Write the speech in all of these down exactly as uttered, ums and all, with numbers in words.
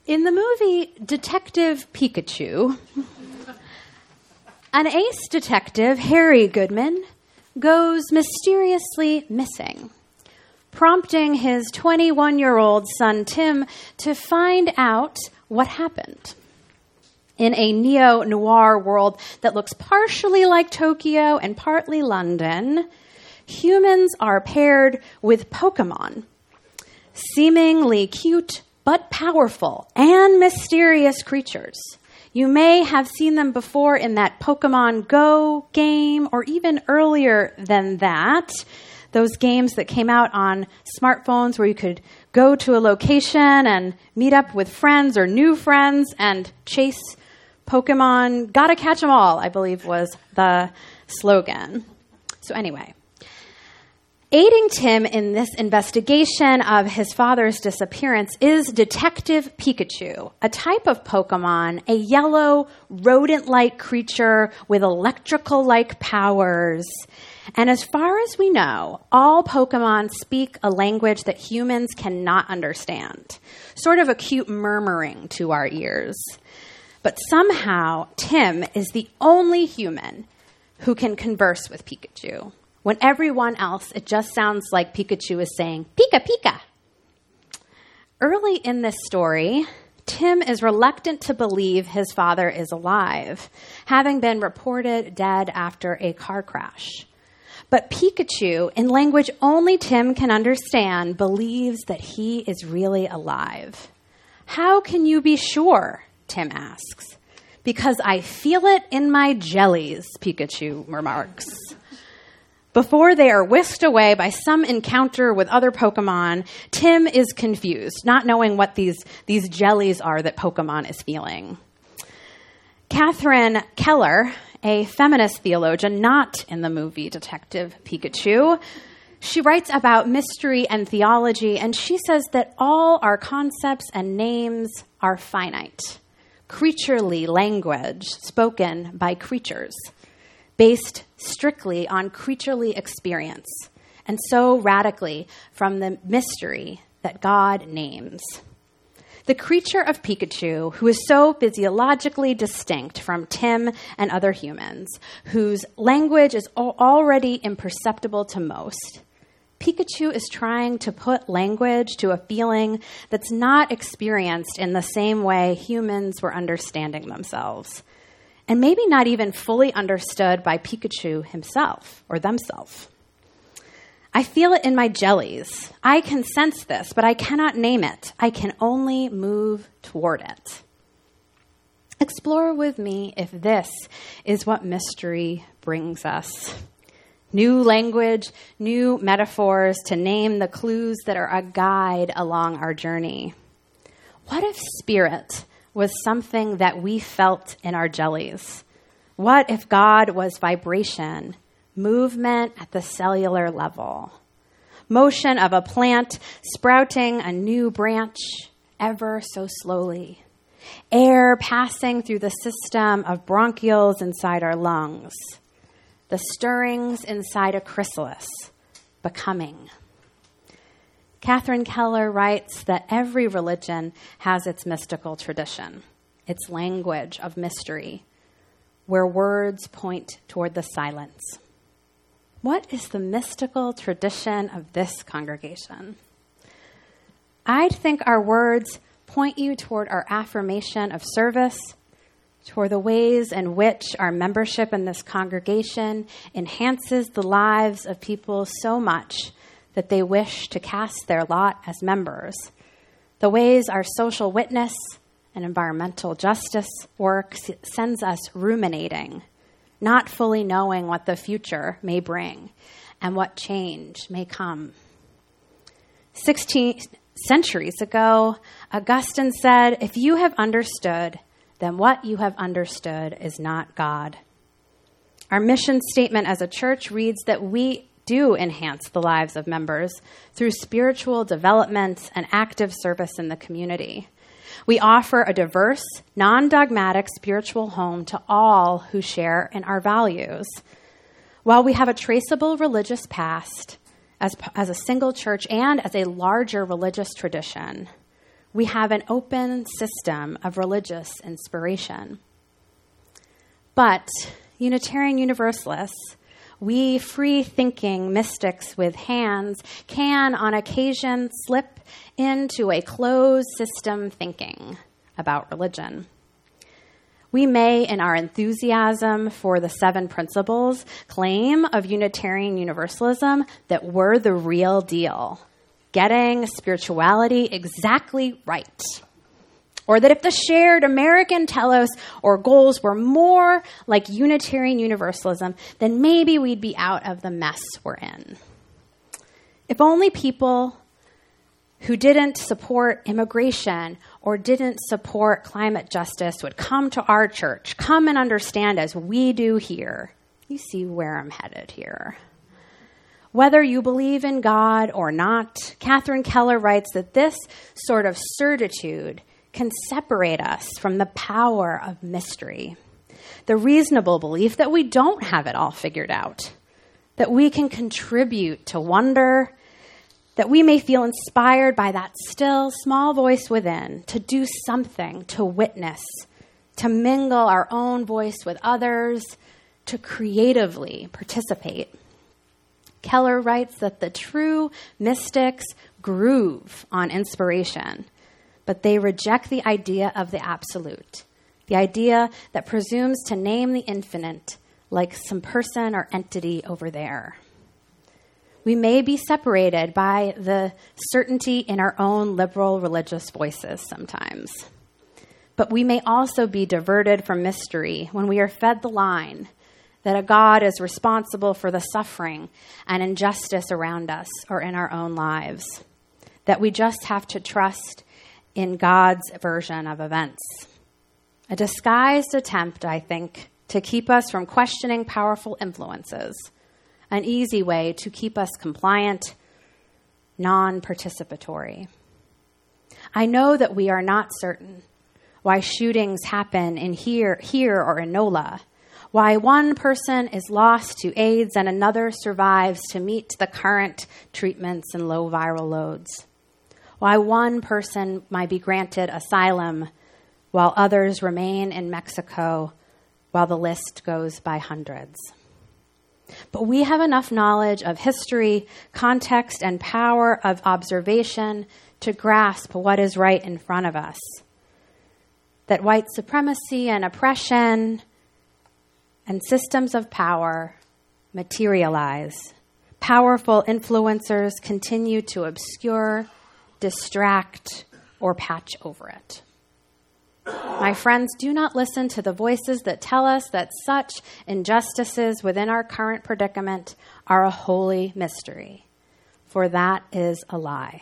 In the movie Detective Pikachu, an ace detective, Harry Goodman, goes mysteriously missing, prompting his twenty-one-year-old son Tim to find out what happened. In a neo-noir world that looks partially like Tokyo and partly London, humans are paired with Pokemon, seemingly cute but powerful and mysterious creatures. You may have seen them before in that Pokemon Go game, or even earlier than that, those games that came out on smartphones where you could go to a location and meet up with friends or new friends and chase Pokemon. Gotta catch them all, I believe was the slogan. So anyway, aiding Tim in this investigation of his father's disappearance is Detective Pikachu, a type of Pokemon, a yellow rodent-like creature with electrical-like powers. And as far as we know, all Pokemon speak a language that humans cannot understand, sort of a cute murmuring to our ears. But somehow, Tim is the only human who can converse with Pikachu. When everyone else, it just sounds like Pikachu is saying, Pika, Pika. Early in this story, Tim is reluctant to believe his father is alive, having been reported dead after a car crash. But Pikachu, in language only Tim can understand, believes that he is really alive. How can you be sure? Tim asks. Because I feel it in my jellies, Pikachu remarks. Before they are whisked away by some encounter with other Pokemon, Tim is confused, not knowing what these, these jellies are that Pokemon is feeling. Catherine Keller, a feminist theologian not in the movie Detective Pikachu, she writes about mystery and theology, and she says that all our concepts and names are finite. Creaturely language spoken by creatures, based strictly on creaturely experience, and so radically from the mystery that God names. The creature of Pikachu, who is so physiologically distinct from Tim and other humans, whose language is already imperceptible to most, Pikachu is trying to put language to a feeling that's not experienced in the same way humans were understanding themselves, and maybe not even fully understood by Pikachu himself or themselves. I feel it in my jellies. I can sense this, but I cannot name it. I can only move toward it. Explore with me if this is what mystery brings us. New language, new metaphors to name the clues that are a guide along our journey. What if spirit was something that we felt in our jellies? What if God was vibration, movement at the cellular level, motion of a plant sprouting a new branch ever so slowly, air passing through the system of bronchioles inside our lungs, the stirrings inside a chrysalis, becoming. Catherine Keller writes that every religion has its mystical tradition, its language of mystery, where words point toward the silence. What is the mystical tradition of this congregation? I'd think our words point you toward our affirmation of service, toward the ways in which our membership in this congregation enhances the lives of people so much that they wish to cast their lot as members, the ways our social witness and environmental justice work sends us ruminating, not fully knowing what the future may bring and what change may come. Sixteen centuries ago, Augustine said, if you have understood, then what you have understood is not God. Our mission statement as a church reads that we do enhance the lives of members through spiritual development and active service in the community. We offer a diverse, non-dogmatic spiritual home to all who share in our values. While we have a traceable religious past as, as a single church and as a larger religious tradition, We have an open system of religious inspiration. But Unitarian Universalists, we free-thinking mystics with hands, can on occasion slip into a closed system thinking about religion. We may, in our enthusiasm for the seven principles, claim of Unitarian Universalism that we're the real deal, getting spirituality exactly right. Or that if the shared American telos or goals were more like Unitarian Universalism, then maybe we'd be out of the mess we're in. If only people who didn't support immigration or didn't support climate justice would come to our church, come and understand as we do here. You see where I'm headed here. Whether you believe in God or not, Catherine Keller writes that this sort of certitude can separate us from the power of mystery, the reasonable belief that we don't have it all figured out, that we can contribute to wonder, that we may feel inspired by that still small voice within to do something, to witness, to mingle our own voice with others, to creatively participate. Keller writes that the true mystics groove on inspiration, but they reject the idea of the absolute, the idea that presumes to name the infinite like some person or entity over there. We may be separated by the certainty in our own liberal religious voices sometimes, but we may also be diverted from mystery when we are fed the line that a God is responsible for the suffering and injustice around us or in our own lives, that we just have to trust in God's version of events. A disguised attempt, I think, to keep us from questioning powerful influences, an easy way to keep us compliant, non-participatory. I know that we are not certain why shootings happen in here, here or in NOLA, why one person is lost to AIDS and another survives to meet the current treatments and low viral loads. Why one person might be granted asylum while others remain in Mexico, while the list goes by hundreds. But we have enough knowledge of history, context, and power of observation to grasp what is right in front of us. That white supremacy and oppression and systems of power materialize. Powerful influencers continue to obscure, distract, or patch over it. My friends, do not listen to the voices that tell us that such injustices within our current predicament are a holy mystery, for that is a lie.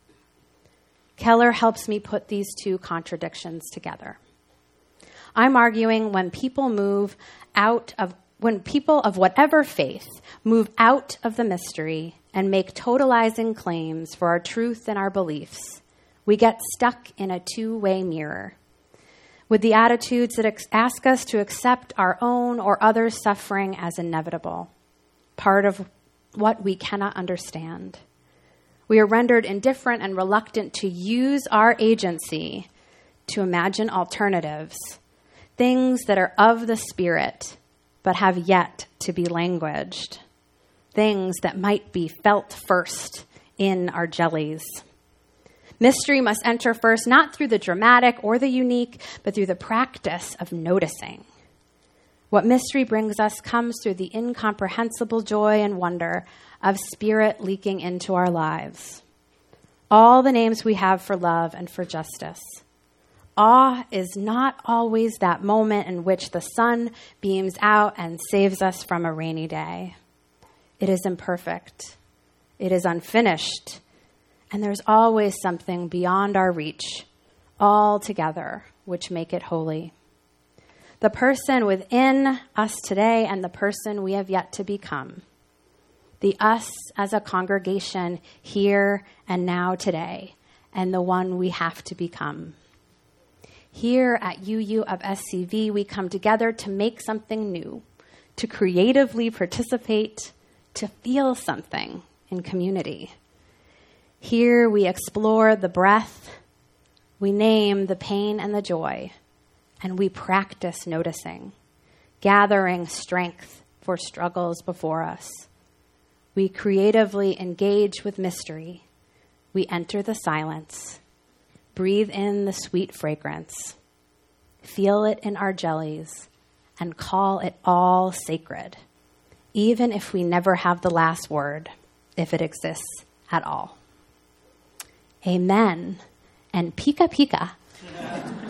Keller helps me put these two contradictions together. I'm arguing when people move out of, when people of whatever faith move out of the mystery and make totalizing claims for our truth and our beliefs, we get stuck in a two-way mirror with the attitudes that ex- ask us to accept our own or others' suffering as inevitable, part of what we cannot understand. We are rendered indifferent and reluctant to use our agency to imagine alternatives, things that are of the Spirit but have yet to be languaged, things that might be felt first in our jellies. Mystery must enter first, not through the dramatic or the unique, but through the practice of noticing. What mystery brings us comes through the incomprehensible joy and wonder of Spirit leaking into our lives. All the names we have for love and for justice. Awe is not always that moment in which the sun beams out and saves us from a rainy day. It is imperfect. It is unfinished. And there's always something beyond our reach, all together, which make it holy. The person within us today and the person we have yet to become. The us as a congregation here and now today, and the one we have to become. Here at U U of S C V, we come together to make something new, to creatively participate, to feel something in community. Here we explore the breadth, We name the pain and the joy, and we practice noticing, gathering strength for struggles before us. We creatively engage with mystery. We enter the silence, breathe in the sweet fragrance, feel it in our jellies, and call it all sacred, even if we never have the last word, if it exists at all. Amen. And pika pika.